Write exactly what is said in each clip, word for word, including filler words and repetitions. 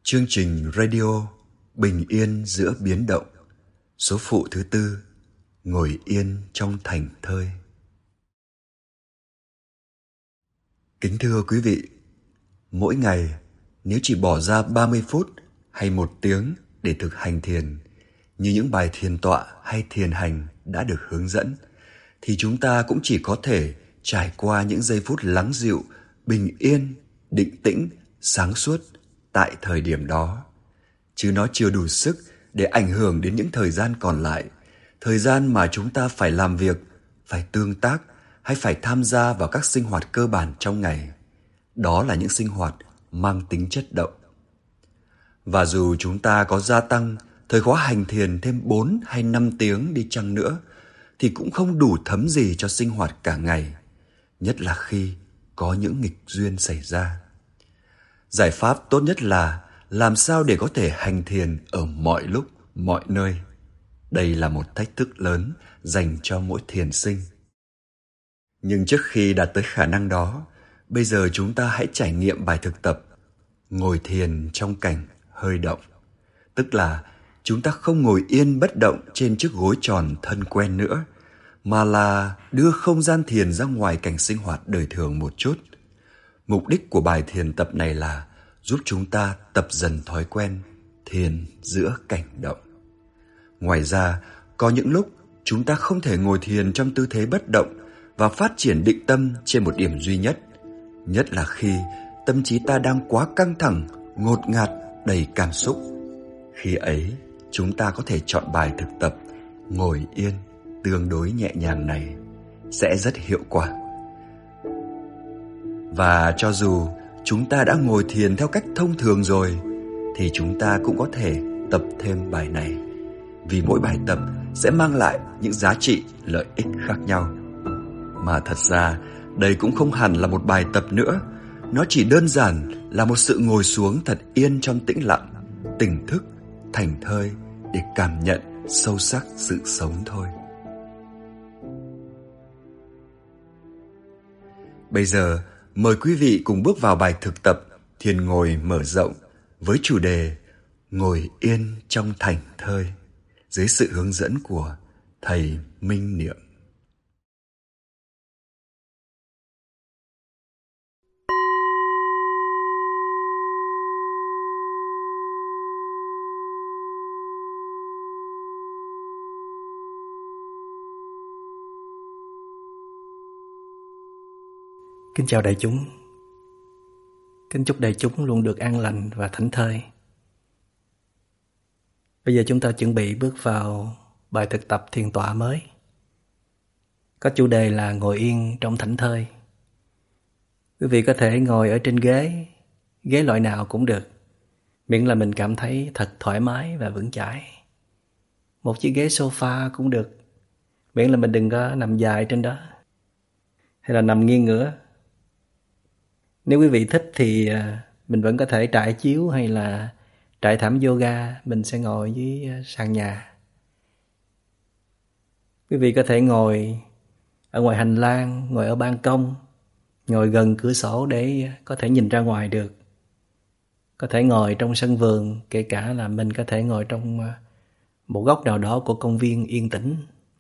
Chương trình radio Bình yên giữa biến động, số phụ thứ tư, ngồi yên trong thảnh thơi. Kính thưa quý vị, mỗi ngày nếu chỉ bỏ ra ba mươi phút hay một tiếng để thực hành thiền, như những bài thiền tọa hay thiền hành đã được hướng dẫn, thì chúng ta cũng chỉ có thể trải qua những giây phút lắng dịu, bình yên, định tĩnh, sáng suốt tại thời điểm đó. Chứ nó chưa đủ sức để ảnh hưởng đến những thời gian còn lại, thời gian mà chúng ta phải làm việc, phải tương tác hay phải tham gia vào các sinh hoạt cơ bản trong ngày. Đó là những sinh hoạt mang tính chất động. Và dù chúng ta có gia tăng thời khóa hành thiền thêm bốn hay năm tiếng đi chăng nữa, thì cũng không đủ thấm gì cho sinh hoạt cả ngày, nhất là khi có những nghịch duyên xảy ra. Giải pháp tốt nhất là làm sao để có thể hành thiền ở mọi lúc, mọi nơi. Đây là một thách thức lớn dành cho mỗi thiền sinh. Nhưng trước khi đạt tới khả năng đó, bây giờ chúng ta hãy trải nghiệm bài thực tập ngồi thiền trong cảnh hơi động. Tức là chúng ta không ngồi yên bất động trên chiếc gối tròn thân quen nữa, mà là đưa không gian thiền ra ngoài cảnh sinh hoạt đời thường một chút. Mục đích của bài thiền tập này là giúp chúng ta tập dần thói quen thiền giữa cảnh động. Ngoài ra, có những lúc chúng ta không thể ngồi thiền trong tư thế bất động và phát triển định tâm trên một điểm duy nhất, nhất là khi tâm trí ta đang quá căng thẳng, ngột ngạt, đầy cảm xúc. Khi ấy, chúng ta có thể chọn bài thực tập ngồi yên tương đối nhẹ nhàng này, sẽ rất hiệu quả. Và cho dù chúng ta đã ngồi thiền theo cách thông thường rồi, thì chúng ta cũng có thể tập thêm bài này, vì mỗi bài tập sẽ mang lại những giá trị lợi ích khác nhau. Mà thật ra đây cũng không hẳn là một bài tập nữa, nó chỉ đơn giản là một sự ngồi xuống thật yên trong tĩnh lặng, tỉnh thức, thảnh thơi để cảm nhận sâu sắc sự sống thôi. Bây giờ mời quý vị cùng bước vào bài thực tập thiền ngồi mở rộng với chủ đề ngồi yên trong thảnh thơi, dưới sự hướng dẫn của Thầy Minh Niệm. Kính chào đại chúng. Kính chúc đại chúng luôn được an lành và thảnh thơi. Bây giờ chúng ta chuẩn bị bước vào bài thực tập thiền tọa mới. Có chủ đề là ngồi yên trong thảnh thơi. Quý vị có thể ngồi ở trên ghế, ghế loại nào cũng được, miễn là mình cảm thấy thật thoải mái và vững chãi. Một chiếc ghế sofa cũng được, miễn là mình đừng có nằm dài trên đó, hay là nằm nghiêng ngửa. Nếu quý vị thích thì mình vẫn có thể trải chiếu hay là trải thảm yoga, mình sẽ ngồi dưới sàn nhà. Quý vị có thể ngồi ở ngoài hành lang, ngồi ở ban công, ngồi gần cửa sổ để có thể nhìn ra ngoài được. Có thể ngồi trong sân vườn, kể cả là mình có thể ngồi trong một góc nào đó của công viên yên tĩnh.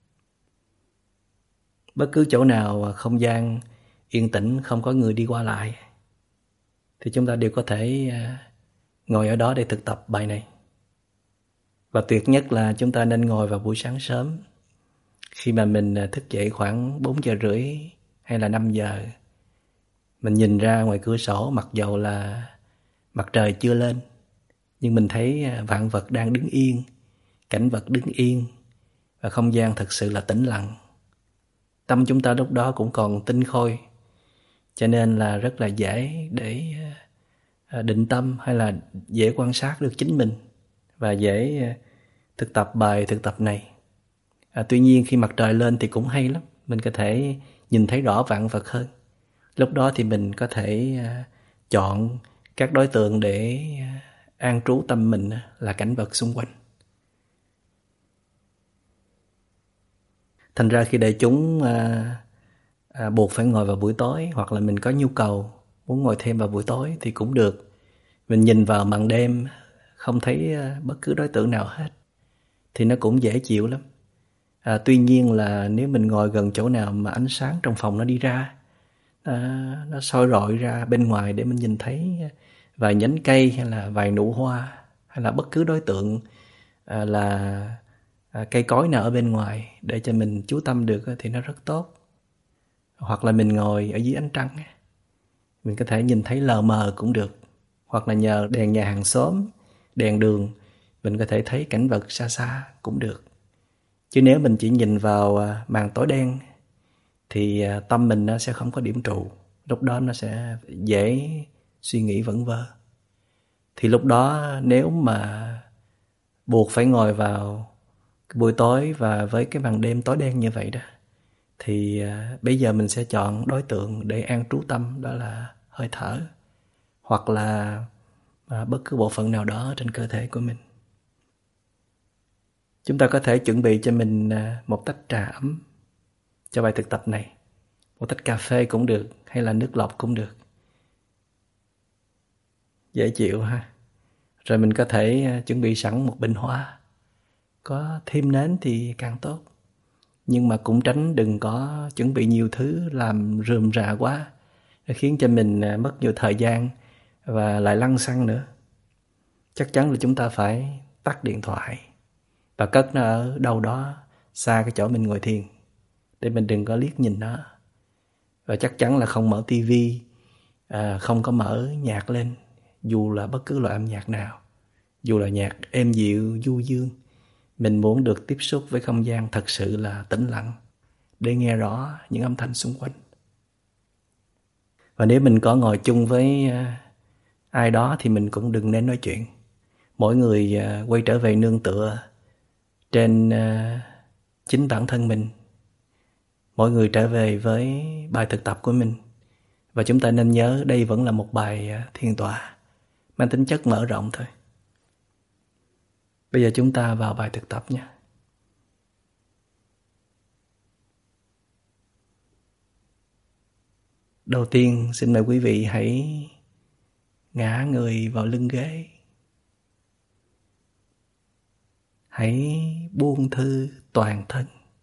Bất cứ chỗ nào không gian yên tĩnh, không có người đi qua lại, thì chúng ta đều có thể ngồi ở đó để thực tập bài này. Và tuyệt nhất là chúng ta nên ngồi vào buổi sáng sớm, khi mà mình thức dậy khoảng bốn giờ rưỡi hay là năm giờ. Mình nhìn ra ngoài cửa sổ, mặc dầu là mặt trời chưa lên, nhưng mình thấy vạn vật đang đứng yên, cảnh vật đứng yên, và không gian thật sự là tĩnh lặng. Tâm chúng ta lúc đó cũng còn tinh khôi, cho nên là rất là dễ để định tâm hay là dễ quan sát được chính mình và dễ thực tập bài thực tập này. À, tuy nhiên khi mặt trời lên thì cũng hay lắm, mình có thể nhìn thấy rõ vạn vật hơn. Lúc đó thì mình có thể chọn các đối tượng để an trú tâm mình là cảnh vật xung quanh. Thành ra khi đại chúng à, à, buộc phải ngồi vào buổi tối, hoặc là mình có nhu cầu muốn ngồi thêm vào buổi tối thì cũng được. Mình nhìn vào màn đêm không thấy bất cứ đối tượng nào hết thì nó cũng dễ chịu lắm. À, tuy nhiên là nếu mình ngồi gần chỗ nào mà ánh sáng trong phòng nó đi ra, à, nó soi rọi ra bên ngoài để mình nhìn thấy vài nhánh cây hay là vài nụ hoa hay là bất cứ đối tượng à, là à, cây cối nào ở bên ngoài để cho mình chú tâm được thì nó rất tốt. Hoặc là mình ngồi ở dưới ánh trăng, mình có thể nhìn thấy lờ mờ cũng được. Hoặc là nhờ đèn nhà hàng xóm, đèn đường, mình có thể thấy cảnh vật xa xa cũng được. Chứ nếu mình chỉ nhìn vào màn tối đen thì tâm mình nó sẽ không có điểm trụ. Lúc đó nó sẽ dễ suy nghĩ vẩn vơ. Thì lúc đó nếu mà buộc phải ngồi vào buổi tối và với cái màn đêm tối đen như vậy đó, thì bây giờ mình sẽ chọn đối tượng để an trú tâm, đó là hơi thở hoặc là bất cứ bộ phận nào đó trên cơ thể của mình. Chúng ta có thể chuẩn bị cho mình một tách trà ấm cho bài thực tập này. Một tách cà phê cũng được, hay là nước lọc cũng được. Dễ chịu ha. Rồi mình có thể chuẩn bị sẵn một bình hoa. Có thêm nến thì càng tốt. Nhưng mà cũng tránh đừng có chuẩn bị nhiều thứ làm rườm rà quá, khiến cho mình mất nhiều thời gian và lại lăng xăng nữa. Chắc chắn là chúng ta phải tắt điện thoại và cất nó ở đâu đó xa cái chỗ mình ngồi thiền để mình đừng có liếc nhìn nó. Và chắc chắn là không mở tivi, à, không có mở nhạc lên, dù là bất cứ loại âm nhạc nào, dù là nhạc êm dịu, du dương. Mình muốn được tiếp xúc với không gian thật sự là tĩnh lặng để nghe rõ những âm thanh xung quanh. Và nếu mình có ngồi chung với ai đó thì mình cũng đừng nên nói chuyện. Mỗi người quay trở về nương tựa trên chính bản thân mình. Mỗi người trở về với bài thực tập của mình. Và chúng ta nên nhớ đây vẫn là một bài thiền tọa mang tính chất mở rộng thôi. Bây giờ chúng ta vào bài thực tập nhé. Đầu tiên xin mời quý vị hãy ngã người vào lưng ghế. Hãy buông thư toàn thân.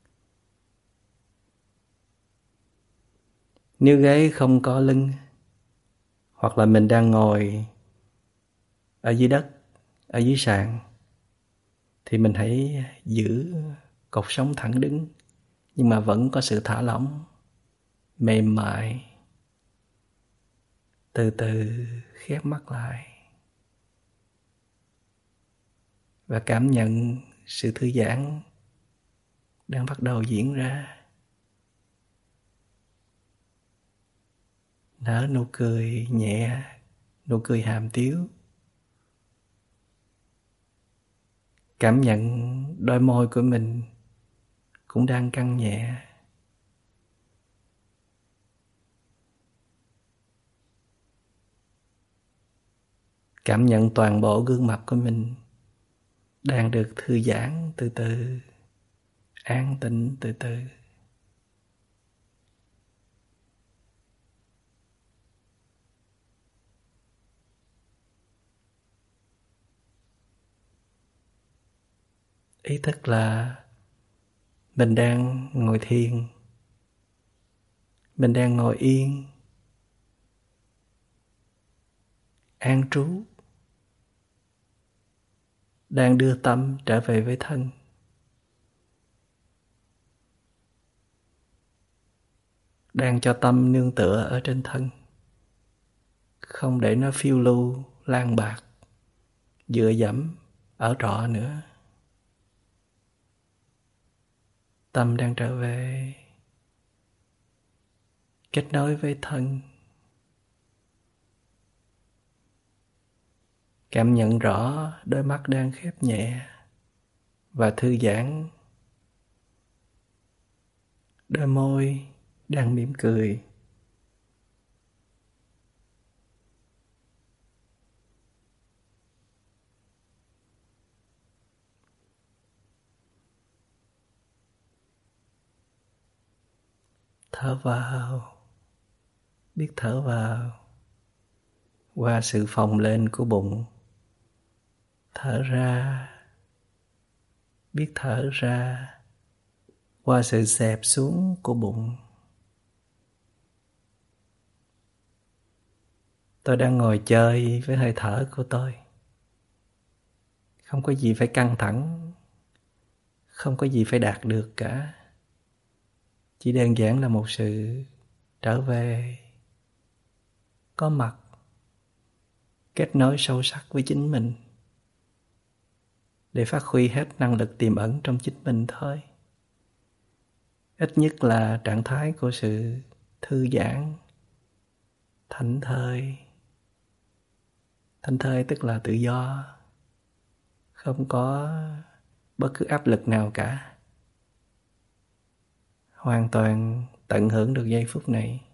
Nếu ghế không có lưng, hoặc là mình đang ngồi ở dưới đất, ở dưới sàn, thì mình hãy giữ cột sống thẳng đứng, nhưng mà vẫn có sự thả lỏng, mềm mại. Từ từ khép mắt lại và cảm nhận sự thư giãn đang bắt đầu diễn ra. Nở nụ cười nhẹ, nụ cười hàm tiếu. Cảm nhận đôi môi của mình cũng đang căng nhẹ. Cảm nhận toàn bộ gương mặt của mình đang được thư giãn từ từ, an tĩnh từ từ. Ý thức là mình đang ngồi thiền, mình đang ngồi yên, an trú, đang đưa tâm trở về với thân. Đang cho tâm nương tựa ở trên thân, không để nó phiêu lưu, lang bạc, dựa dẫm, ở trọ nữa. Tâm đang trở về, kết nối với thân. Cảm nhận rõ đôi mắt đang khép nhẹ và thư giãn. Đôi môi đang mỉm cười. Thở vào, biết thở vào qua sự phồng lên của bụng. Thở ra, biết thở ra qua sự xẹp xuống của bụng. Tôi đang ngồi chơi với hơi thở của tôi. Không có gì phải căng thẳng, không có gì phải đạt được cả. Chỉ đơn giản là một sự trở về, có mặt, kết nối sâu sắc với chính mình, để phát huy hết năng lực tiềm ẩn trong chính mình thôi. Ít nhất là trạng thái của sự thư giãn, thảnh thơi. Thảnh thơi tức là tự do, không có bất cứ áp lực nào cả. Hoàn toàn tận hưởng được giây phút này.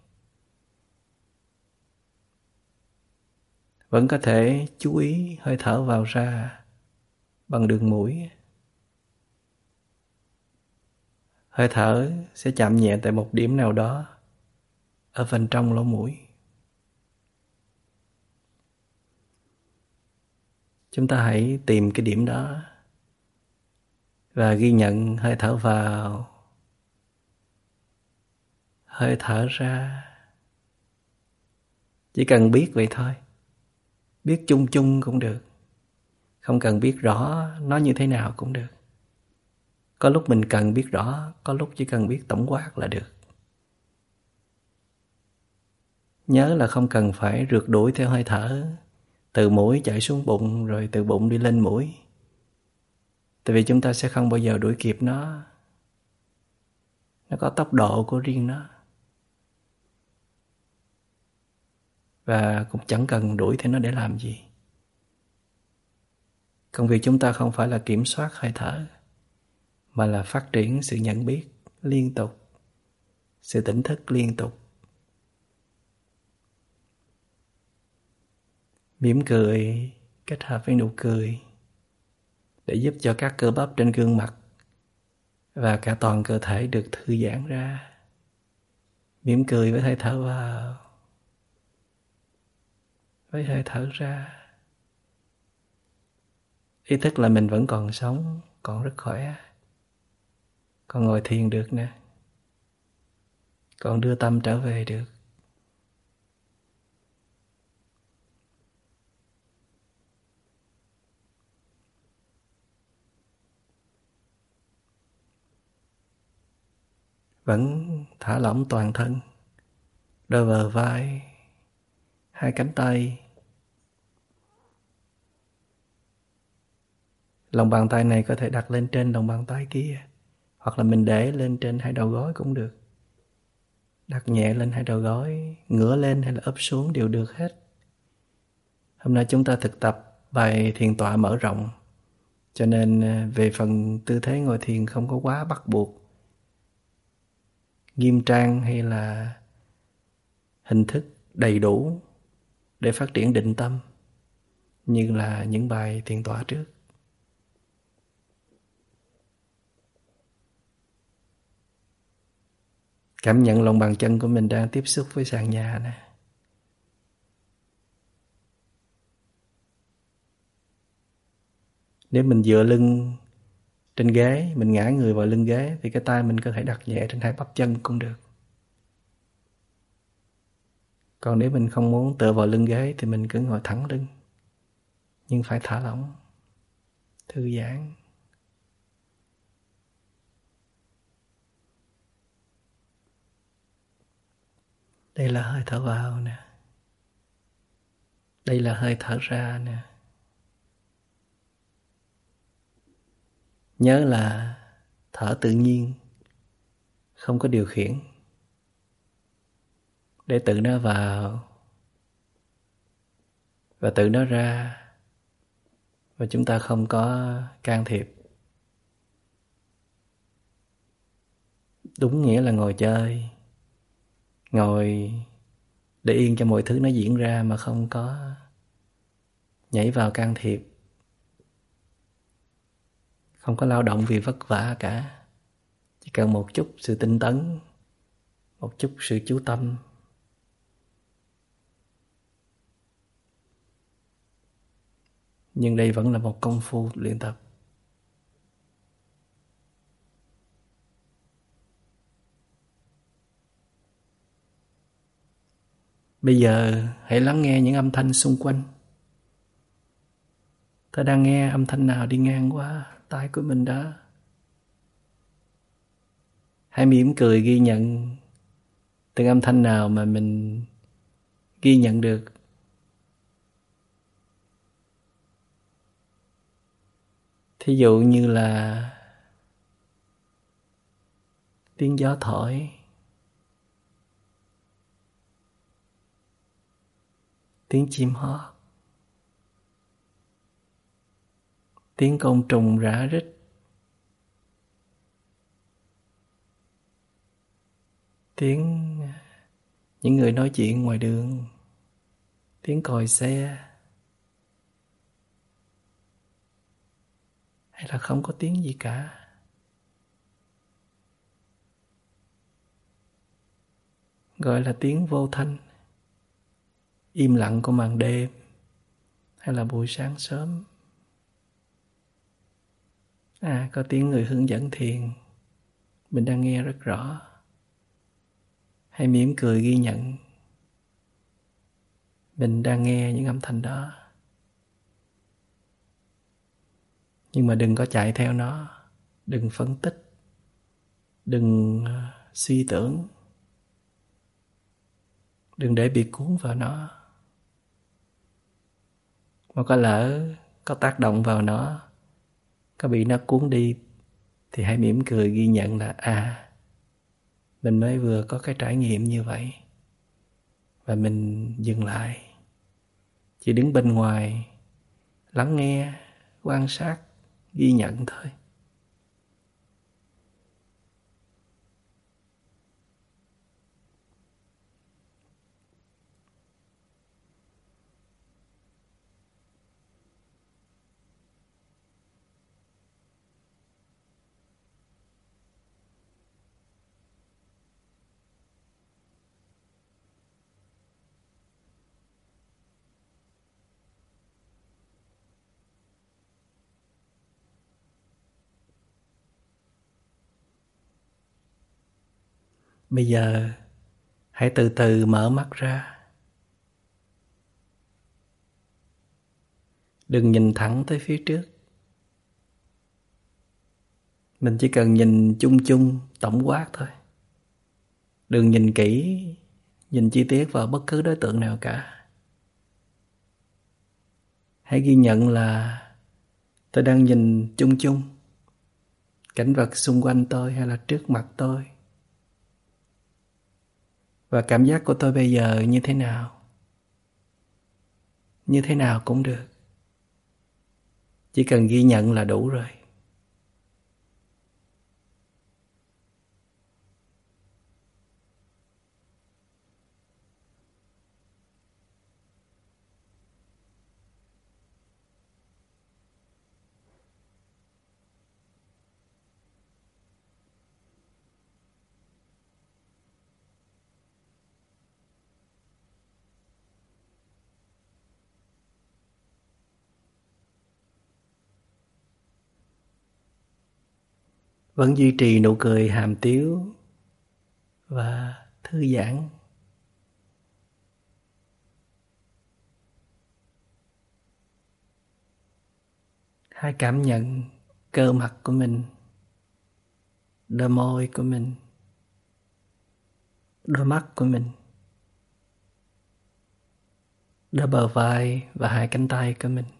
Vẫn có thể chú ý hơi thở vào ra bằng đường mũi. Hơi thở sẽ chạm nhẹ tại một điểm nào đó ở phần trong lỗ mũi. Chúng ta hãy tìm cái điểm đó và ghi nhận hơi thở vào, hơi thở ra. Chỉ cần biết vậy thôi. Biết chung chung cũng được. Không cần biết rõ nó như thế nào cũng được. Có lúc mình cần biết rõ, có lúc chỉ cần biết tổng quát là được. Nhớ là không cần phải rượt đuổi theo hơi thở, từ mũi chạy xuống bụng rồi từ bụng đi lên mũi. Tại vì chúng ta sẽ không bao giờ đuổi kịp nó. Nó có tốc độ của riêng nó. Và cũng chẳng cần đuổi theo nó để làm gì. Công việc chúng ta không phải là kiểm soát hơi thở, mà là phát triển sự nhận biết liên tục, sự tỉnh thức liên tục. Mỉm cười kết hợp với nụ cười để giúp cho các cơ bắp trên gương mặt và cả toàn cơ thể được thư giãn ra. Mỉm cười với hơi thở vào, với hơi thở ra. Ý thức là mình vẫn còn sống, còn rất khỏe, còn ngồi thiền được nè, còn đưa tâm trở về được. Vẫn thả lỏng toàn thân, đôi bờ vai, hai cánh tay. Lòng bàn tay này có thể đặt lên trên lòng bàn tay kia, hoặc là mình để lên trên hai đầu gối cũng được. Đặt nhẹ lên hai đầu gối, ngửa lên hay là ấp xuống đều được hết. Hôm nay chúng ta thực tập bài thiền tọa mở rộng, cho nên về phần tư thế ngồi thiền không có quá bắt buộc, nghiêm trang hay là hình thức đầy đủ để phát triển định tâm như là những bài thiền tọa trước. Cảm nhận lòng bàn chân của mình đang tiếp xúc với sàn nhà nè. Nếu mình dựa lưng trên ghế, mình ngã người vào lưng ghế thì cái tay mình có thể đặt nhẹ trên hai bắp chân cũng được. Còn nếu mình không muốn tựa vào lưng ghế thì mình cứ ngồi thẳng lưng. Nhưng phải thả lỏng, thư giãn. Đây là hơi thở vào nè. Đây là hơi thở ra nè. Nhớ là thở tự nhiên, không có điều khiển. Để tự nó vào và tự nó ra. Và chúng ta không có can thiệp. Đúng nghĩa là ngồi chơi, ngồi để yên cho mọi thứ nó diễn ra mà không có nhảy vào can thiệp. Không có lao động vì vất vả cả. Chỉ cần một chút sự tinh tấn, một chút sự chú tâm. Nhưng đây vẫn là một công phu luyện tập. Bây giờ hãy lắng nghe những âm thanh xung quanh. Ta đang nghe âm thanh nào đi ngang qua tai của mình đó? Hãy mỉm cười ghi nhận từng âm thanh nào mà mình ghi nhận được. Thí dụ như là tiếng gió thổi, tiếng chim hót, tiếng côn trùng rã rít, tiếng những người nói chuyện ngoài đường, tiếng còi xe, hay là không có tiếng gì cả. Gọi là tiếng vô thanh, im lặng của màn đêm, hay là buổi sáng sớm. À, có tiếng người hướng dẫn thiền, mình đang nghe rất rõ. Hãy mỉm cười ghi nhận mình đang nghe những âm thanh đó. Nhưng mà đừng có chạy theo nó, đừng phân tích, đừng suy tưởng, đừng để bị cuốn vào nó. Mà có lỡ có tác động vào nó, có bị nó cuốn đi, thì hãy mỉm cười ghi nhận là à, mình mới vừa có cái trải nghiệm như vậy. Và mình dừng lại, chỉ đứng bên ngoài, lắng nghe, quan sát, ghi nhận thôi. Bây giờ hãy từ từ mở mắt ra. Đừng nhìn thẳng tới phía trước. Mình chỉ cần nhìn chung chung, tổng quát thôi. Đừng nhìn kỹ, nhìn chi tiết vào bất cứ đối tượng nào cả. Hãy ghi nhận là tôi đang nhìn chung chung cảnh vật xung quanh tôi hay là trước mặt tôi. Và cảm giác của tôi bây giờ như thế nào? Như thế nào cũng được. Chỉ cần ghi nhận là đủ rồi. Vẫn duy trì nụ cười hàm tiếu và thư giãn. Hãy cảm nhận cơ mặt của mình, đôi môi của mình, đôi mắt của mình, đôi bờ vai và hai cánh tay của mình.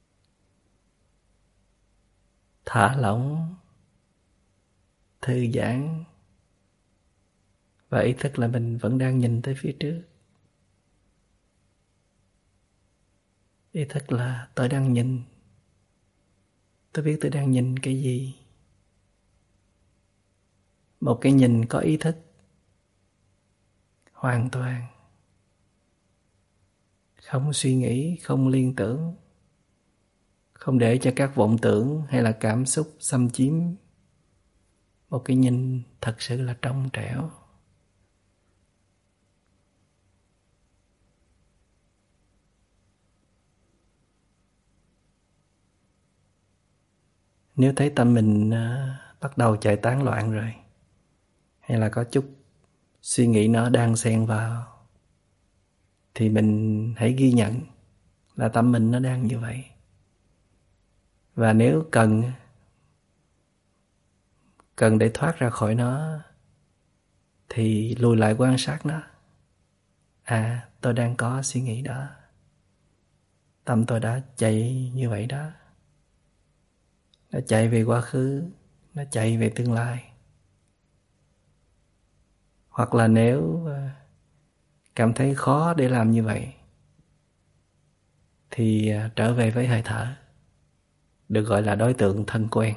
Thả lỏng, thư giãn và ý thức là mình vẫn đang nhìn tới phía trước. Ý thức là tôi đang nhìn. Tôi biết tôi đang nhìn cái gì. Một cái nhìn có ý thức hoàn toàn, không suy nghĩ, không liên tưởng, không để cho các vọng tưởng hay là cảm xúc xâm chiếm. Một cái nhìn thật sự là trong trẻo. Nếu thấy tâm mình uh, bắt đầu chạy tán loạn rồi, hay là có chút suy nghĩ nó đang xen vào, thì mình hãy ghi nhận là tâm mình nó đang như vậy. Và nếu cần cần để thoát ra khỏi nó thì lùi lại quan sát nó. À, tôi đang có suy nghĩ đó, tâm tôi đã chạy như vậy đó. Nó chạy về quá khứ, nó chạy về tương lai. Hoặc là nếu cảm thấy khó để làm như vậy thì trở về với hơi thở, được gọi là đối tượng thân quen.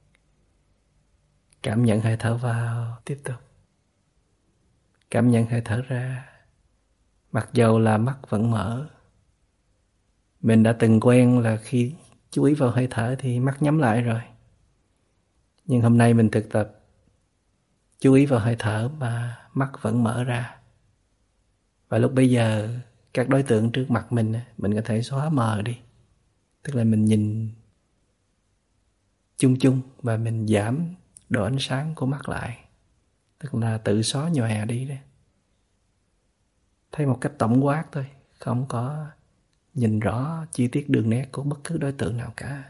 Cảm nhận hơi thở vào, tiếp tục cảm nhận hơi thở ra. Mặc dầu là mắt vẫn mở, mình đã từng quen là khi chú ý vào hơi thở thì mắt nhắm lại rồi. Nhưng hôm nay mình thực tập chú ý vào hơi thở mà mắt vẫn mở ra. Và lúc bây giờ các đối tượng trước mặt mình, mình có thể xóa mờ đi. Tức là mình nhìn chung chung và mình giảm độ ánh sáng của mắt lại. Tức là tự xóa nhòe đi đấy. Thấy một cách tổng quát thôi, không có nhìn rõ chi tiết đường nét của bất cứ đối tượng nào cả.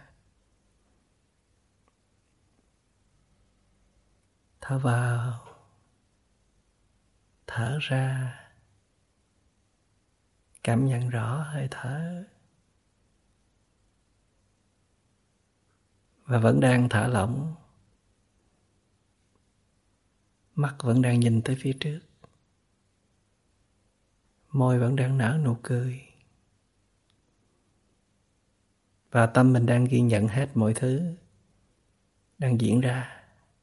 Thở vào, thở ra. Cảm nhận rõ hơi thở. Và vẫn đang thả lỏng. Mắt vẫn đang nhìn tới phía trước. Môi vẫn đang nở nụ cười. Và tâm mình đang ghi nhận hết mọi thứ đang diễn ra.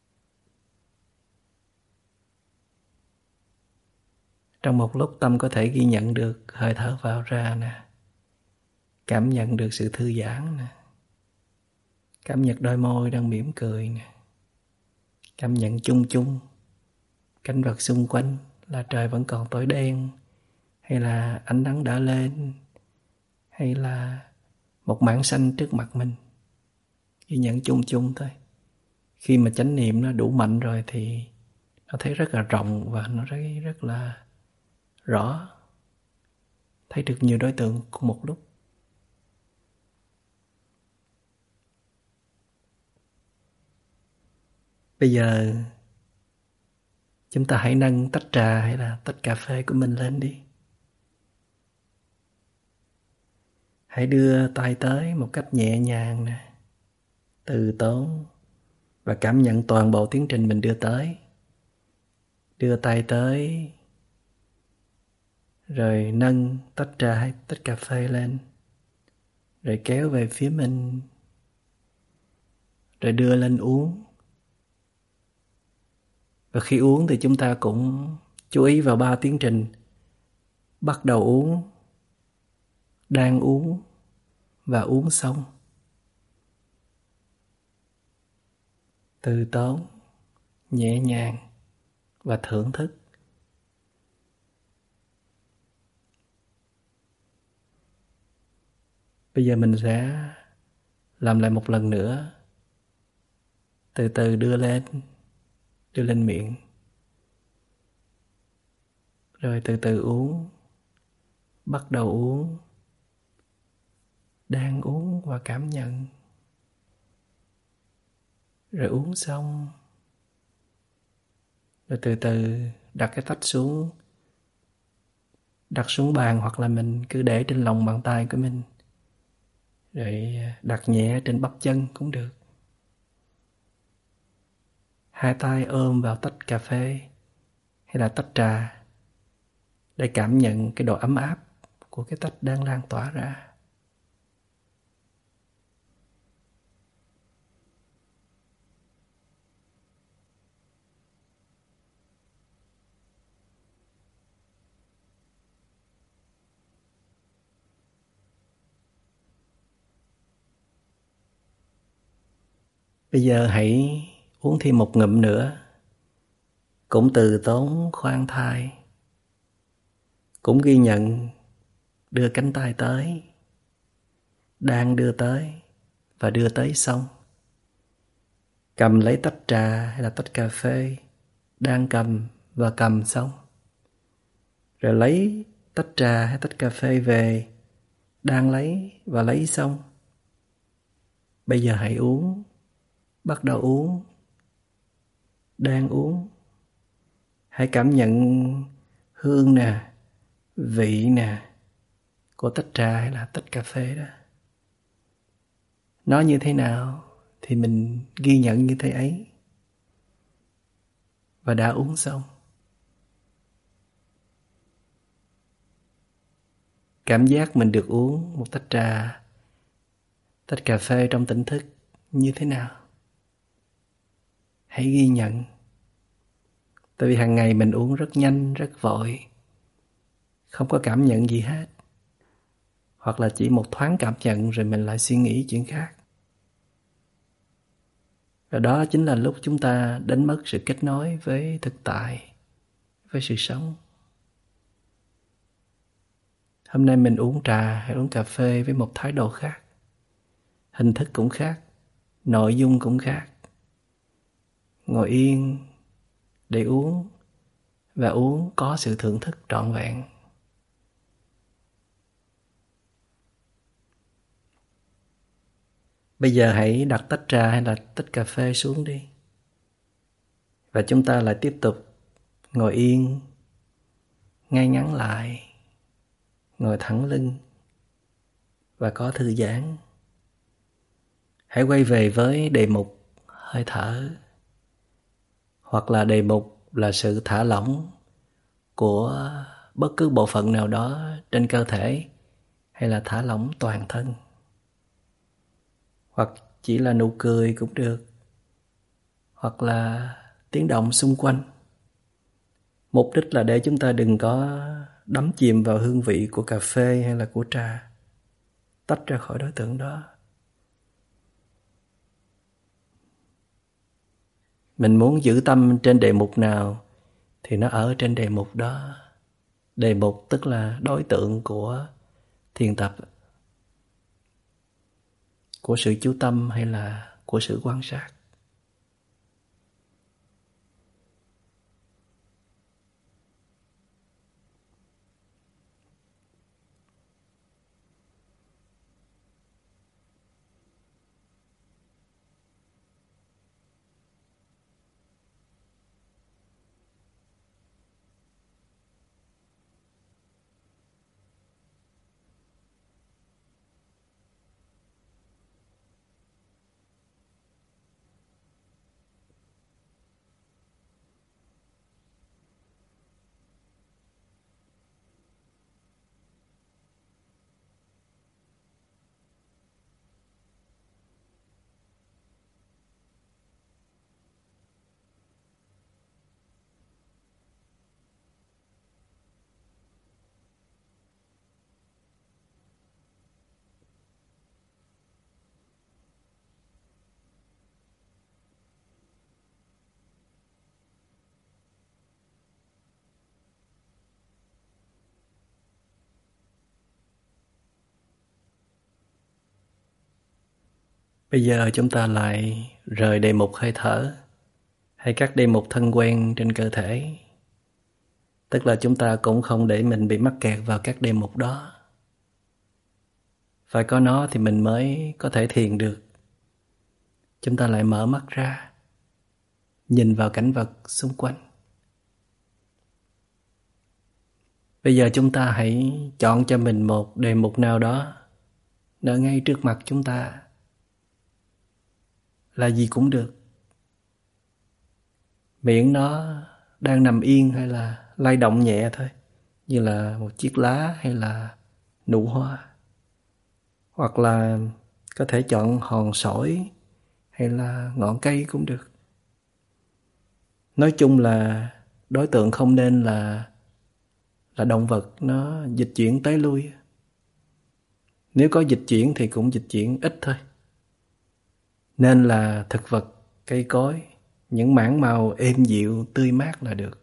Trong một lúc tâm có thể ghi nhận được hơi thở vào ra nè. Cảm nhận được sự thư giãn nè. Cảm nhận đôi môi đang mỉm cười nè. Cảm nhận chung chung cảnh vật xung quanh, là trời vẫn còn tối đen, hay là ánh nắng đã lên, hay là một mảng xanh trước mặt mình. Ghi nhận chung chung thôi. Khi mà chánh niệm nó đủ mạnh rồi thì nó thấy rất là rộng và nó thấy rất là rõ. Thấy được nhiều đối tượng cùng một lúc. Bây giờ chúng ta hãy nâng tách trà hay là tách cà phê của mình lên đi. Hãy đưa tay tới một cách nhẹ nhàng nè, từ tốn, và cảm nhận toàn bộ tiến trình mình đưa tới. Đưa tay tới, rồi nâng tách trà hay tách cà phê lên, rồi kéo về phía mình, rồi đưa lên uống. Và khi uống thì chúng ta cũng chú ý vào ba tiến trình: bắt đầu uống, đang uống và uống xong. Từ tốn, nhẹ nhàng và thưởng thức. Bây giờ mình sẽ làm lại một lần nữa. Từ từ đưa lên, đưa lên miệng. Rồi từ từ uống, bắt đầu uống, đang uống và cảm nhận. Rồi uống xong. Rồi từ từ đặt cái tách xuống. Đặt xuống bàn hoặc là mình cứ để trên lòng bàn tay của mình. Rồi đặt nhẹ trên bắp chân cũng được. Hai tay ôm vào tách cà phê hay là tách trà để cảm nhận cái độ ấm áp của cái tách đang lan tỏa ra. Bây giờ hãy uống thêm một ngụm nữa. Cũng từ tốn khoan thai. Cũng ghi nhận đưa cánh tay tới, đang đưa tới và đưa tới xong. cầm lấy tách trà hay là tách cà phê, đang cầm và cầm xong. Rồi lấy tách trà hay tách cà phê về, đang lấy và lấy xong. Bây giờ hãy uống, bắt đầu uống, đang uống. Hãy cảm nhận hương nè, vị nè của tách trà hay là tách cà phê đó. Nó như thế nào thì mình ghi nhận như thế ấy. Và đã uống xong. Cảm giác mình được uống một tách trà, tách cà phê trong tỉnh thức như thế nào? Hãy ghi nhận. Tại vì hàng ngày mình uống rất nhanh, rất vội, không có cảm nhận gì hết. Hoặc là chỉ một thoáng cảm nhận rồi mình lại suy nghĩ chuyện khác. Và đó chính là lúc chúng ta đánh mất sự kết nối với thực tại, với sự sống. Hôm nay mình uống trà hay uống cà phê với một thái độ khác. Hình thức cũng khác, nội dung cũng khác. Ngồi yên để uống, và uống có sự thưởng thức trọn vẹn. Bây giờ hãy đặt tách trà hay là tách cà phê xuống đi. Và chúng ta lại tiếp tục ngồi yên, ngay ngắn lại, ngồi thẳng lưng và có thư giãn. Hãy quay về với đề mục hơi thở, hoặc là đề mục là sự thả lỏng của bất cứ bộ phận nào đó trên cơ thể, hay là thả lỏng toàn thân. Hoặc chỉ là nụ cười cũng được, hoặc là tiếng động xung quanh. Mục đích là để chúng ta đừng có đắm chìm vào hương vị của cà phê hay là của trà, tách ra khỏi đối tượng đó. Mình muốn giữ tâm trên đề mục nào thì nó ở trên đề mục đó. Đề mục tức là đối tượng của thiền tập, của sự chú tâm hay là của sự quan sát. Bây giờ chúng ta lại rời đề mục hơi thở hay các đề mục thân quen trên cơ thể. Tức là chúng ta cũng không để mình bị mắc kẹt vào các đề mục đó. Phải có nó thì mình mới có thể thiền được. Chúng ta lại mở mắt ra, nhìn vào cảnh vật xung quanh. Bây giờ chúng ta hãy chọn cho mình một đề mục nào đó ở ngay trước mặt chúng ta. Là gì cũng được. Miễn nó đang nằm yên hay là lay động nhẹ thôi, như là một chiếc lá hay là nụ hoa. Hoặc là có thể chọn hòn sỏi hay là ngọn cây cũng được. Nói chung là đối tượng không nên là là động vật nó dịch chuyển tới lui. Nếu có dịch chuyển thì cũng dịch chuyển ít thôi. Nên là thực vật, cây cối, những mảng màu êm dịu, tươi mát là được.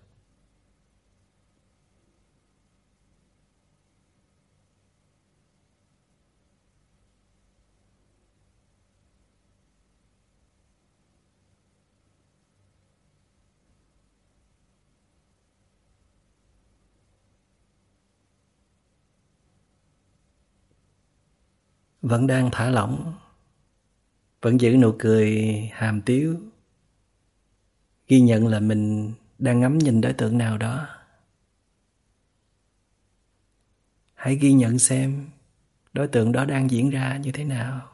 vẫn đang thả lỏng, vẫn giữ nụ cười hàm tiếu, ghi nhận là mình đang ngắm nhìn đối tượng nào đó. Hãy ghi nhận xem đối tượng đó đang diễn ra như thế nào.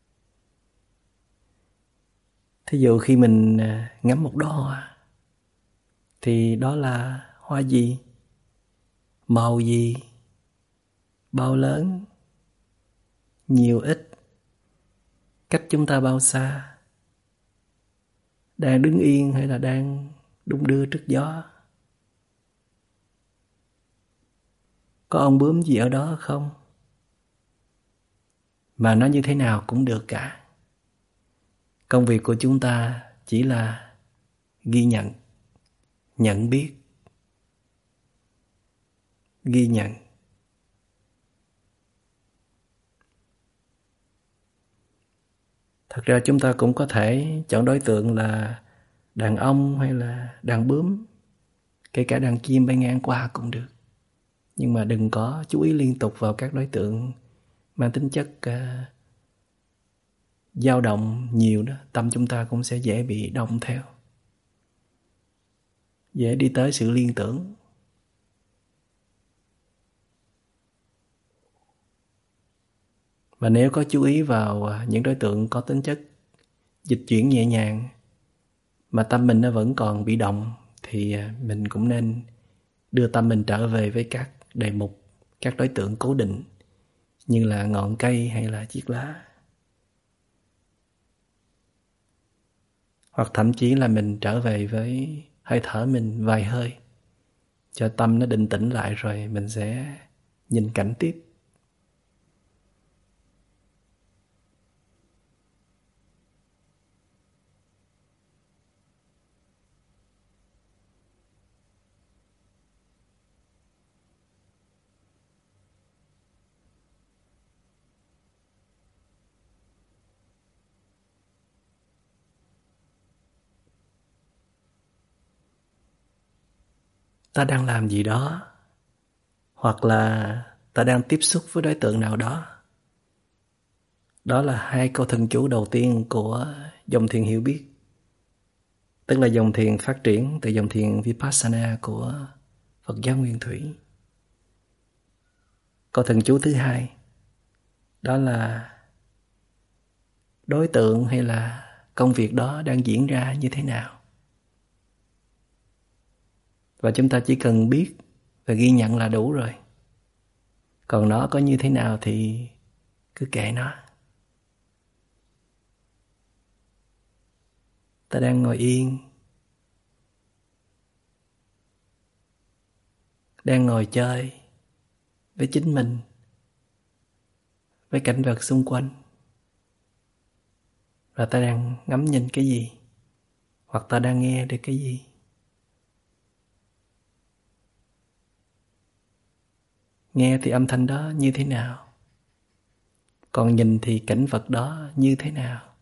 Thí dụ khi mình ngắm một đóa hoa, thì đó là hoa gì? Màu gì? Bao lớn? Nhiều ít? Cách chúng ta bao xa? Đang đứng yên hay là đang đung đưa trước gió? Có ong bướm gì ở đó không? Mà nó như thế nào cũng được cả. Công việc của chúng ta chỉ là ghi nhận, nhận biết, ghi nhận. Thật ra chúng ta cũng có thể chọn đối tượng là đàn ong hay là đàn bướm, kể cả đàn chim bay ngang qua cũng được. Nhưng mà đừng có chú ý liên tục vào các đối tượng mang tính chất uh, dao động nhiều đó. Tâm chúng ta cũng sẽ dễ bị động theo, dễ đi tới sự liên tưởng. Và nếu có chú ý vào những đối tượng có tính chất dịch chuyển nhẹ nhàng mà tâm mình nó vẫn còn bị động, thì mình cũng nên đưa tâm mình trở về với các đề mục, các đối tượng cố định như là ngọn cây hay là chiếc lá. Hoặc thậm chí là mình trở về với hơi thở mình vài hơi, cho tâm nó định tĩnh lại rồi mình sẽ nhìn cảnh tiếp. Ta đang làm gì đó, hoặc là ta đang tiếp xúc với đối tượng nào đó. Đó là hai câu thần chú đầu tiên của dòng thiền hiểu biết, tức là dòng thiền phát triển từ dòng thiền Vipassana của Phật giáo Nguyên Thủy. Câu thần chú thứ hai đó là đối tượng hay là công việc đó đang diễn ra như thế nào. Và chúng ta chỉ cần biết và ghi nhận là đủ rồi. Còn nó có như thế nào thì cứ kệ nó. Ta đang ngồi yên, đang ngồi chơi với chính mình, với cảnh vật xung quanh. Và ta đang ngắm nhìn cái gì, hoặc ta đang nghe được cái gì. Nghe thì âm thanh đó như thế nào, còn nhìn thì cảnh vật đó như thế nào.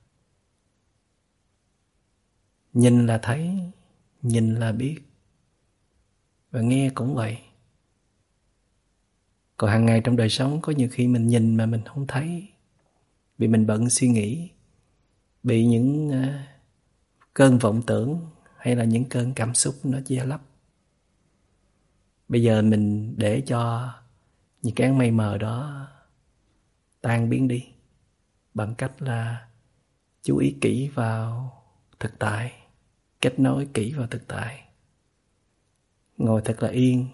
Nhìn là thấy, nhìn là biết, và nghe cũng vậy. Còn hàng ngày trong đời sống có nhiều khi mình nhìn mà mình không thấy, vì mình bận suy nghĩ, bị những uh, cơn vọng tưởng hay là những cơn cảm xúc nó che lấp. Bây giờ mình để cho những cái mây mờ đó tan biến đi bằng cách là chú ý kỹ vào thực tại, kết nối kỹ vào thực tại. Ngồi thật là yên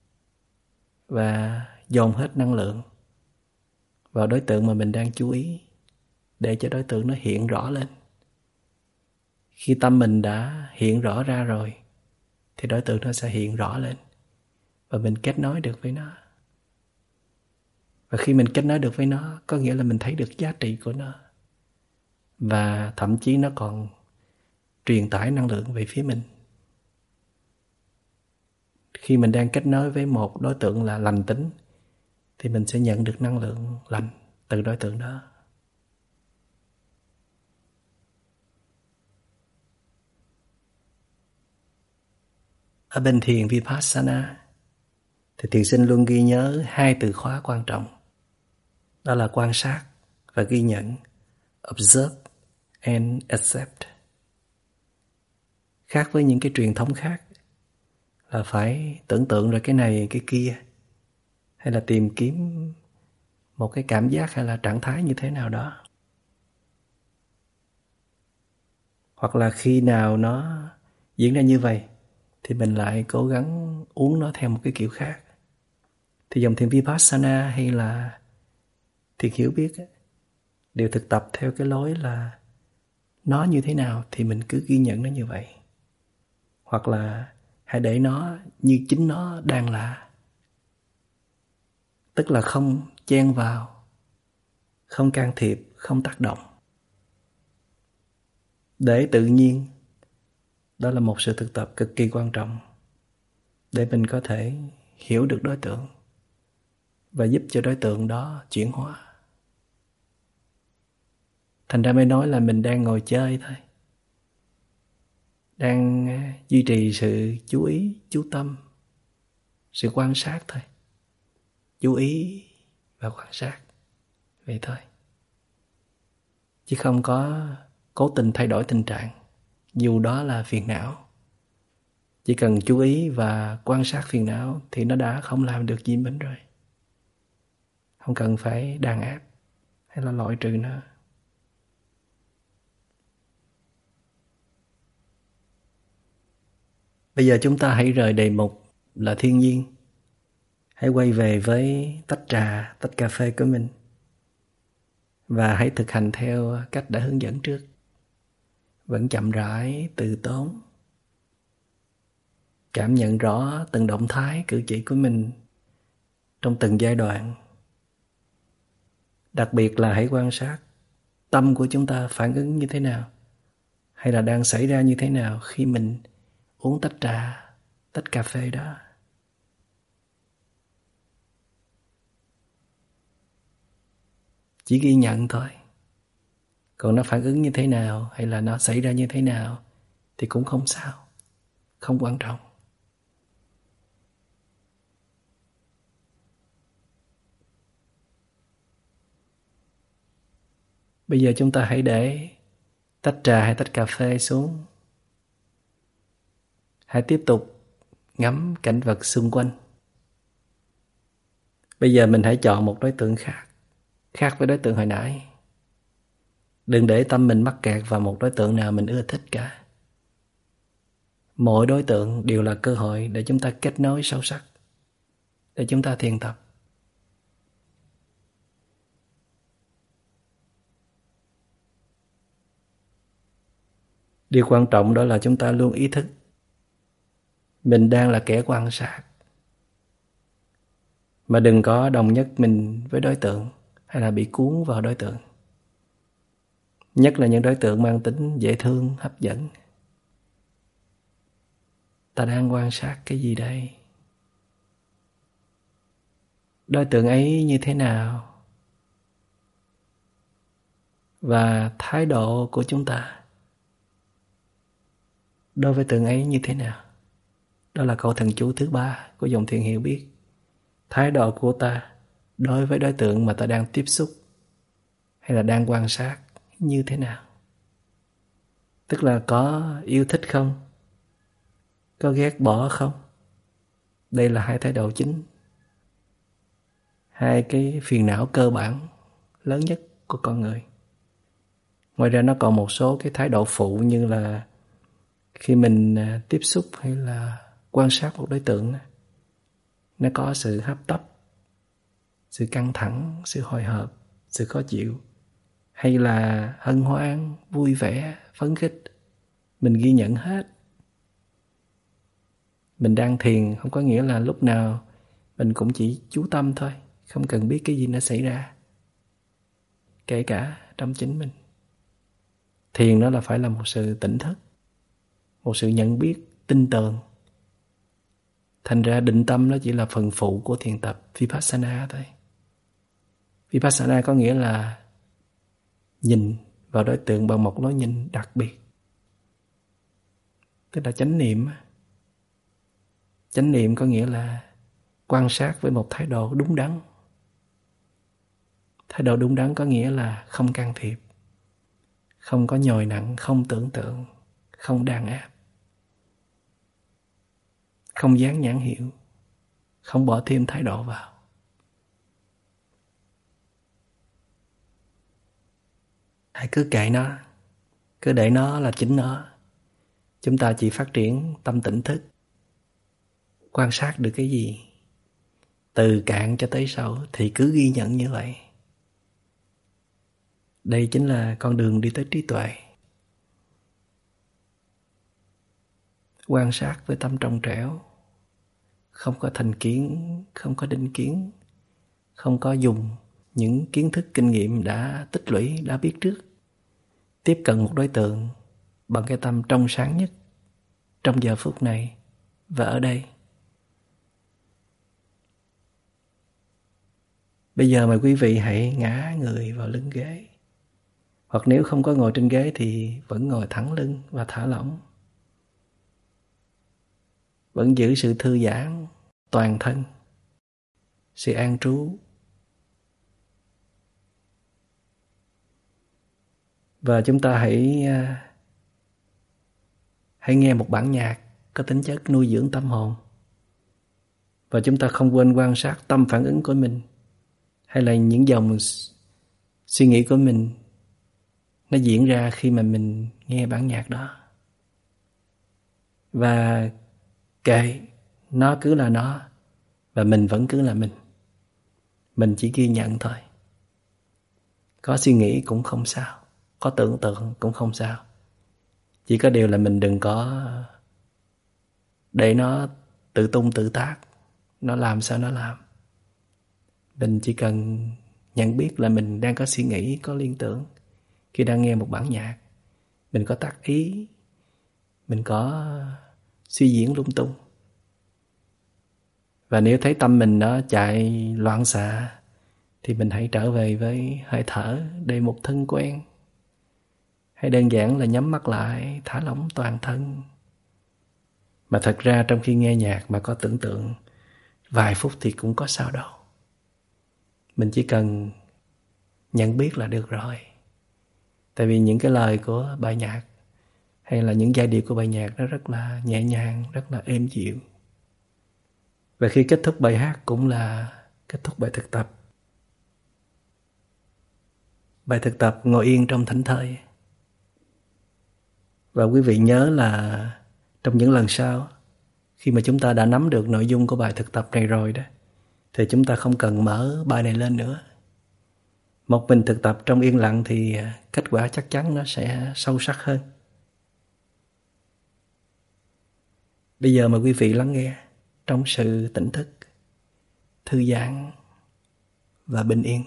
và dồn hết năng lượng vào đối tượng mà mình đang chú ý, để cho đối tượng nó hiện rõ lên. Khi tâm mình đã hiện rõ ra rồi thì đối tượng nó sẽ hiện rõ lên và mình kết nối được với nó. Và khi mình kết nối được với nó, có nghĩa là mình thấy được giá trị của nó, và thậm chí nó còn truyền tải năng lượng về phía mình. Khi mình đang kết nối với một đối tượng là lành tính thì mình sẽ nhận được năng lượng lành từ đối tượng đó. Ở bên thiền Vipassana thì thiền sinh luôn ghi nhớ hai từ khóa quan trọng. Đó là quan sát và ghi nhận, observe and accept. Khác với những cái truyền thống khác là phải tưởng tượng rồi cái này cái kia, hay là tìm kiếm một cái cảm giác hay là trạng thái như thế nào đó. Hoặc là khi nào nó diễn ra như vậy thì mình lại cố gắng uống nó theo một cái kiểu khác. Thì dòng thiền Vipassana hay là thiền hiểu biết đều thực tập theo cái lối là nó như thế nào thì mình cứ ghi nhận nó như vậy. Hoặc là hãy để nó như chính nó đang là. Tức là không chen vào, không can thiệp, không tác động. Để tự nhiên, đó là một sự thực tập cực kỳ quan trọng để mình có thể hiểu được đối tượng và giúp cho đối tượng đó chuyển hóa. Thành ra mới nói là mình đang ngồi chơi thôi, đang duy trì sự chú ý, chú tâm, sự quan sát thôi. Chú ý và quan sát, vậy thôi. Chứ không có cố tình thay đổi tình trạng, dù đó là phiền não. Chỉ cần chú ý và quan sát phiền não thì nó đã không làm được gì mình rồi. Không cần phải đàn áp hay là loại trừ nó. Bây giờ chúng ta hãy rời đề mục là thiên nhiên. Hãy quay về với tách trà, tách cà phê của mình. Và hãy thực hành theo cách đã hướng dẫn trước. Vẫn chậm rãi, từ tốn. Cảm nhận rõ từng động thái, cử chỉ của mình trong từng giai đoạn. Đặc biệt là hãy quan sát tâm của chúng ta phản ứng như thế nào, hay là đang xảy ra như thế nào khi mình uống tách trà, tách cà phê đó. Chỉ ghi nhận thôi. Còn nó phản ứng như thế nào hay là nó xảy ra như thế nào thì cũng không sao, không quan trọng. Bây giờ chúng ta hãy để tách trà hay tách cà phê xuống. Hãy tiếp tục ngắm cảnh vật xung quanh. Bây giờ mình hãy chọn một đối tượng khác, khác với đối tượng hồi nãy. Đừng để tâm mình mắc kẹt vào một đối tượng nào mình ưa thích cả. Mỗi đối tượng đều là cơ hội để chúng ta kết nối sâu sắc, để chúng ta thiền tập. Điều quan trọng đó là chúng ta luôn ý thức mình đang là kẻ quan sát. Mà đừng có đồng nhất mình với đối tượng hay là bị cuốn vào đối tượng. Nhất là những đối tượng mang tính dễ thương, hấp dẫn. Ta đang quan sát cái gì đây? Đối tượng ấy như thế nào? Và thái độ của chúng ta đối với tượng ấy như thế nào? Đó là câu thần chú thứ ba của dòng thiền hiểu biết. Thái độ của ta đối với đối tượng mà ta đang tiếp xúc hay là đang quan sát như thế nào? Tức là có yêu thích không? Có ghét bỏ không? Đây là hai thái độ chính. Hai cái phiền não cơ bản lớn nhất của con người. Ngoài ra nó còn một số cái thái độ phụ như là khi mình tiếp xúc hay là quan sát một đối tượng, nó có sự hấp tấp, sự căng thẳng, sự hồi hộp, sự khó chịu, hay là hân hoan, vui vẻ, phấn khích. Mình ghi nhận hết. Mình đang thiền không có nghĩa là lúc nào mình cũng chỉ chú tâm thôi, không cần biết cái gì nó xảy ra, kể cả trong chính mình. Thiền đó là phải là một sự tỉnh thức, một sự nhận biết, tin tưởng. Thành ra định tâm nó chỉ là phần phụ của thiền tập Vipassana thôi. Vipassana có nghĩa là nhìn vào đối tượng bằng một lối nhìn đặc biệt. Tức là chánh niệm. Chánh niệm có nghĩa là quan sát với một thái độ đúng đắn. Thái độ đúng đắn có nghĩa là không can thiệp, không có nhồi nặng, không tưởng tượng, không đàn áp, không dán nhãn hiệu, không bỏ thêm thái độ vào. Hãy cứ kệ nó, cứ để nó là chính nó. Chúng ta chỉ phát triển tâm tỉnh thức, quan sát được cái gì từ cạn cho tới sâu thì cứ ghi nhận như vậy. Đây chính là con đường đi tới trí tuệ. Quan sát với tâm trong trẻo, không có thành kiến, không có định kiến, không có dùng những kiến thức kinh nghiệm đã tích lũy, đã biết trước. Tiếp cận một đối tượng bằng cái tâm trong sáng nhất trong giờ phút này và ở đây. Bây giờ mời quý vị hãy ngã người vào lưng ghế. Hoặc nếu không có ngồi trên ghế thì vẫn ngồi thẳng lưng và thả lỏng. Vẫn giữ sự thư giãn toàn thân, sự an trú. Và chúng ta hãy hãy nghe một bản nhạc có tính chất nuôi dưỡng tâm hồn. Và chúng ta không quên quan sát tâm phản ứng của mình, hay là những dòng suy nghĩ của mình nó diễn ra khi mà mình nghe bản nhạc đó. Và kệ, nó cứ là nó và mình vẫn cứ là mình. Mình chỉ ghi nhận thôi. Có suy nghĩ cũng không sao, có tưởng tượng cũng không sao. Chỉ có điều là mình đừng có để nó tự tung tự tác, nó làm sao nó làm. Mình chỉ cần nhận biết là mình đang có suy nghĩ, có liên tưởng khi đang nghe một bản nhạc. Mình có tác ý, mình có suy diễn lung tung. Và nếu thấy tâm mình nó chạy loạn xạ thì mình hãy trở về với hơi thở để một thân quen. Hay đơn giản là nhắm mắt lại, thả lỏng toàn thân. Mà thật ra trong khi nghe nhạc mà có tưởng tượng vài phút thì cũng có sao đâu. Mình chỉ cần nhận biết là được rồi. Tại vì những cái lời của bài nhạc hay là những giai điệu của bài nhạc nó rất là nhẹ nhàng, rất là êm dịu. Và khi kết thúc bài hát cũng là kết thúc bài thực tập. Bài thực tập ngồi yên trong thảnh thơi. Và quý vị nhớ là trong những lần sau, khi mà chúng ta đã nắm được nội dung của bài thực tập này rồi đó, thì chúng ta không cần mở bài này lên nữa. Một mình thực tập trong yên lặng thì kết quả chắc chắn nó sẽ sâu sắc hơn. Bây giờ mời quý vị lắng nghe trong sự tỉnh thức, thư giãn và bình yên.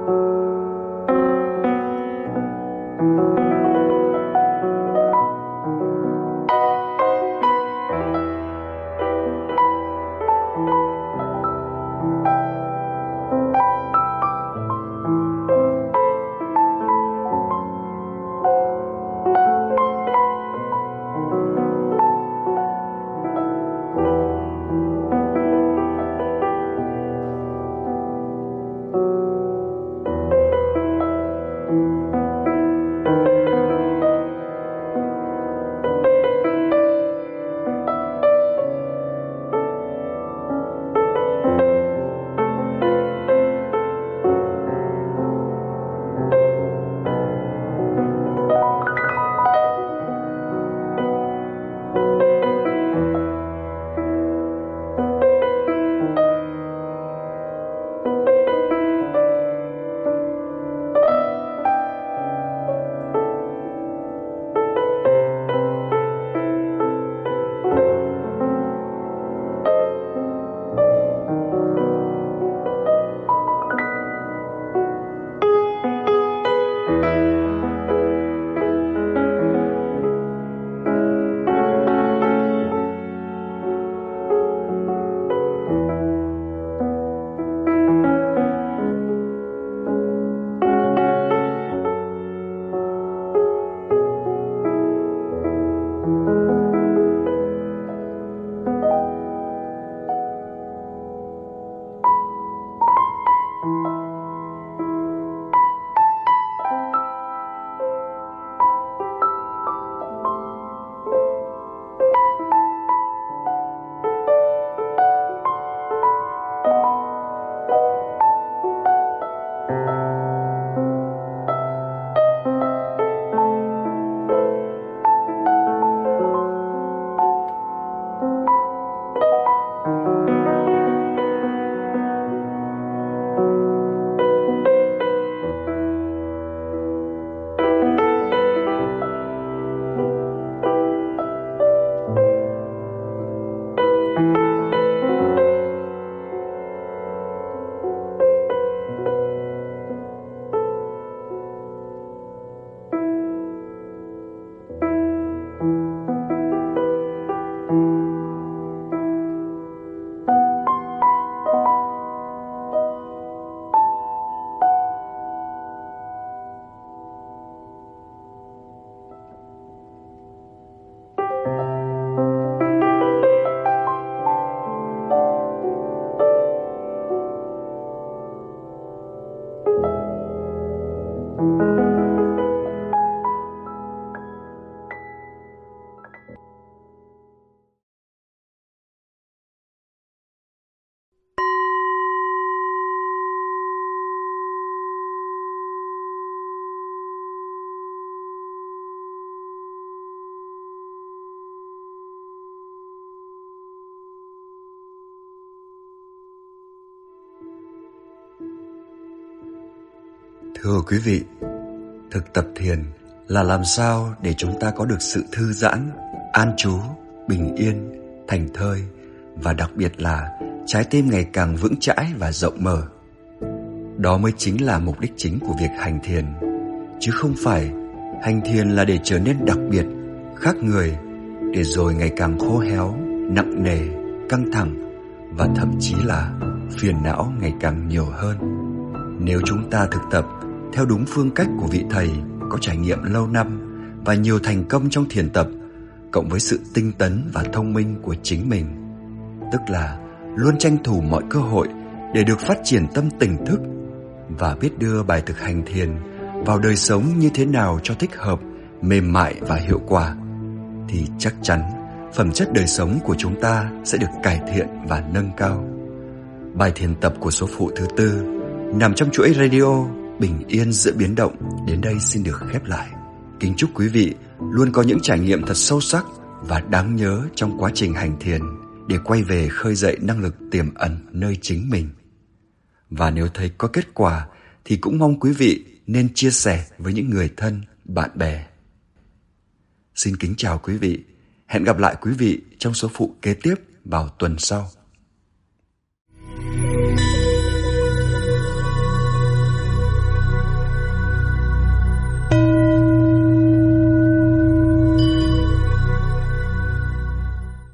Thưa quý vị, thực tập thiền là làm sao để chúng ta có được sự thư giãn, an trú, bình yên, thành thơi và đặc biệt là trái tim ngày càng vững chãi và rộng mở. Đó mới chính là mục đích chính của việc hành thiền, chứ không phải hành thiền là để trở nên đặc biệt, khác người, để rồi ngày càng khô héo, nặng nề, căng thẳng và thậm chí là phiền não ngày càng nhiều hơn. Nếu chúng ta thực tập theo đúng phương cách của vị thầy có trải nghiệm lâu năm và nhiều thành công trong thiền tập, cộng với sự tinh tấn và thông minh của chính mình, tức là luôn tranh thủ mọi cơ hội để được phát triển tâm tỉnh thức và biết đưa bài thực hành thiền vào đời sống như thế nào cho thích hợp, mềm mại và hiệu quả, thì chắc chắn phẩm chất đời sống của chúng ta sẽ được cải thiện và nâng cao. Bài thiền tập của số phụ thứ tư nằm trong chuỗi radio Bình Yên Giữa Biến Động đến đây xin được khép lại. Kính chúc quý vị luôn có những trải nghiệm thật sâu sắc và đáng nhớ trong quá trình hành thiền để quay về khơi dậy năng lực tiềm ẩn nơi chính mình. Và nếu thấy có kết quả thì cũng mong quý vị nên chia sẻ với những người thân, bạn bè. Xin kính chào quý vị. Hẹn gặp lại quý vị trong số phụ kế tiếp vào tuần sau.